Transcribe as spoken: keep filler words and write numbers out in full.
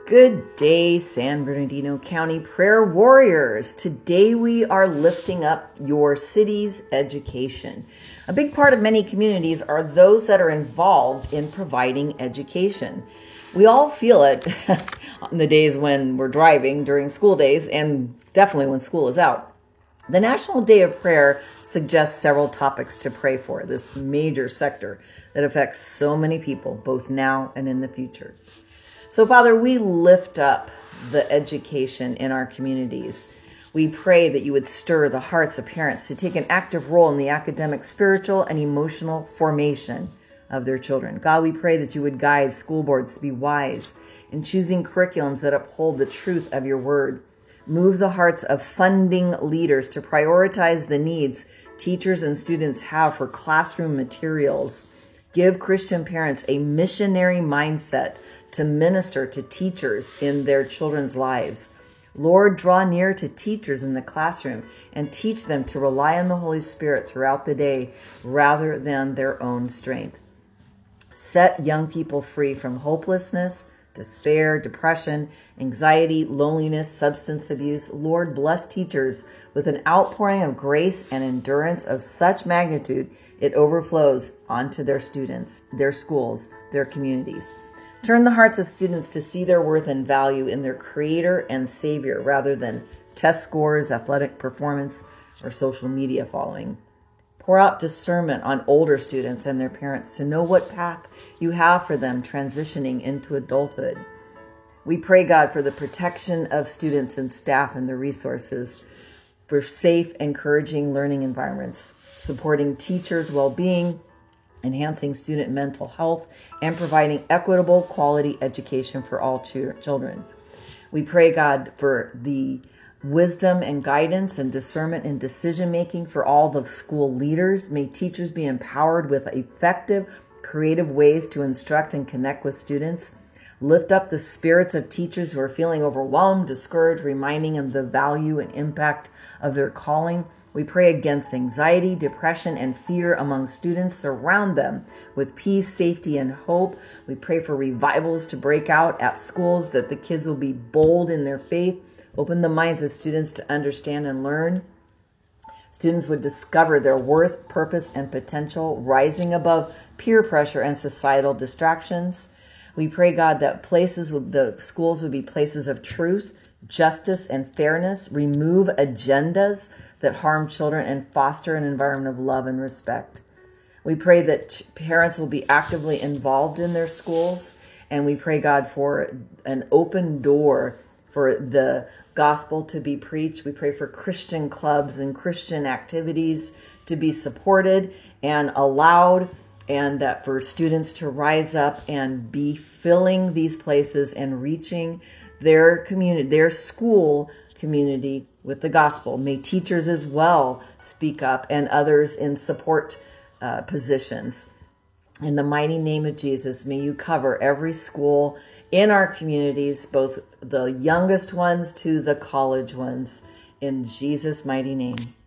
Good day, San Bernardino County prayer warriors. Today we are lifting up your city's education. A big part of many communities are those that are involved in providing education. We all feel it on the days when we're driving during school days and definitely when school is out. The National Day of Prayer suggests several topics to pray for, this major sector that affects so many people, both now and in the future. So, Father, we lift up the education in our communities. We pray that you would stir the hearts of parents to take an active role in the academic, spiritual, and emotional formation of their children. God, we pray that you would guide school boards to be wise in choosing curriculums that uphold the truth of your word. Move the hearts of funding leaders to prioritize the needs teachers and students have for classroom materials. Give Christian parents a missionary mindset to minister to teachers in their children's lives. Lord, draw near to teachers in the classroom and teach them to rely on the Holy Spirit throughout the day rather than their own strength. Set young people free from hopelessness, despair, depression, anxiety, loneliness, substance abuse. Lord, bless teachers with an outpouring of grace and endurance of such magnitude it overflows onto their students, their schools, their communities. Turn the hearts of students to see their worth and value in their Creator and Savior rather than test scores, athletic performance, or social media following. Pour out discernment on older students and their parents to know what path you have for them transitioning into adulthood. We pray, God, for the protection of students and staff and the resources for safe, encouraging learning environments, supporting teachers' well-being, enhancing student mental health, and providing equitable, quality education for all ch- children. We pray, God, for the wisdom and guidance and discernment in decision-making for all the school leaders. May teachers be empowered with effective, creative ways to instruct and connect with students. Lift up the spirits of teachers who are feeling overwhelmed, discouraged, reminding them of the value and impact of their calling. We pray against anxiety, depression, and fear among students. Surround them with peace, safety, and hope. We pray for revivals to break out at schools, that the kids will be bold in their faith. Open the minds of students to understand and learn. Students would discover their worth, purpose, and potential, rising above peer pressure and societal distractions. We pray, God, that places, the schools would be places of truth, justice, and fairness. Remove agendas that harm children and foster an environment of love and respect. We pray that parents will be actively involved in their schools. And we pray, God, for an open door for the gospel to be preached. We pray for Christian clubs and Christian activities to be supported and allowed, and that for students to rise up and be filling these places and reaching their community, their school community with the gospel. May teachers as well speak up and others in support uh, positions. In the mighty name of Jesus, may you cover every school in our communities, both the youngest ones to the college ones, in Jesus' mighty name.